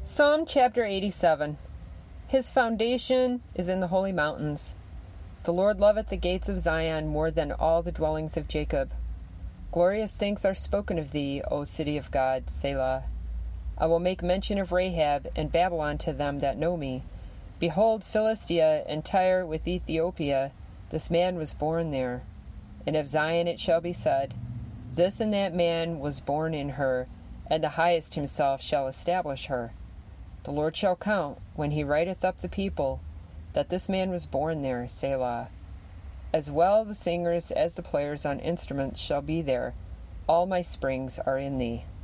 Psalm chapter 87. His foundation is in the holy mountains. The Lord loveth the gates of Zion more than all the dwellings of Jacob. Glorious things are spoken of thee, O city of God, Selah. I will make mention of Rahab and Babylon to them that know me. Behold, Philistia and Tyre with Ethiopia, this man was born there. And of Zion it shall be said, This and that man was born in her, and the highest himself shall establish her. The Lord shall count, when he writeth up the people, that this man was born there, Selah. As well the singers as the players on instruments shall be there. All my springs are in thee.